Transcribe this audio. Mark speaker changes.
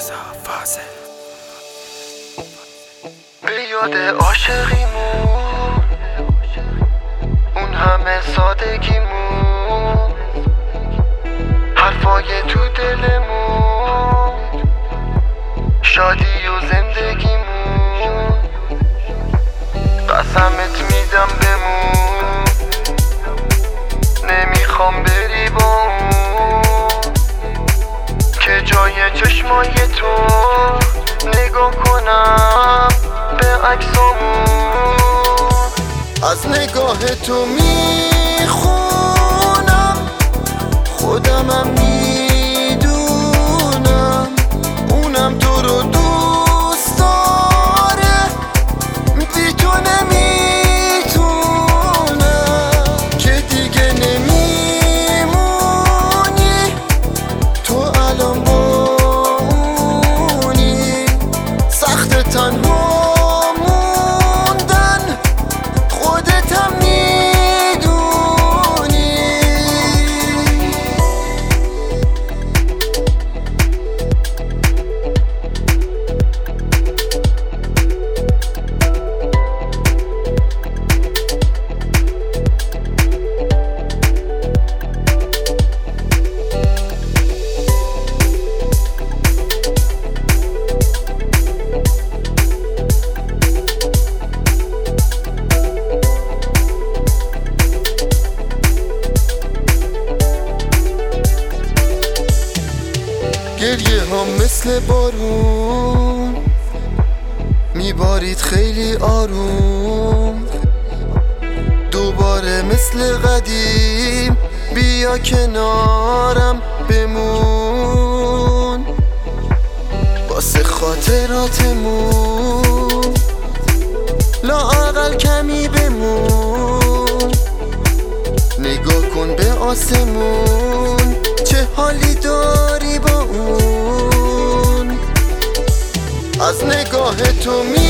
Speaker 1: به یاد عاشقیمون، اون همه سادگیمون، حرفای تو دلمون، شادی و زندگیمون. قسمت میدم بمون، نمیخوام بری با اون، که جای چشمای تو نگاه کنم به عکسامون. از نگاه تو میخونم، خودمم میدونم، اونم تو رو دوست داره، بی تو نمیتونم، که دیگه نمیمونی تو الان با اونی. سخت تنها موندن، خودتم میدونی. گریه ها مثل بارون میبارید خیلی آروم، دوباره مثل قدیم بیا کنارم بمون، واسه خاطراتمون لااقل کمی بمون. نگاه کن به آسمون، چه حالی داری با اون. از نگاه تو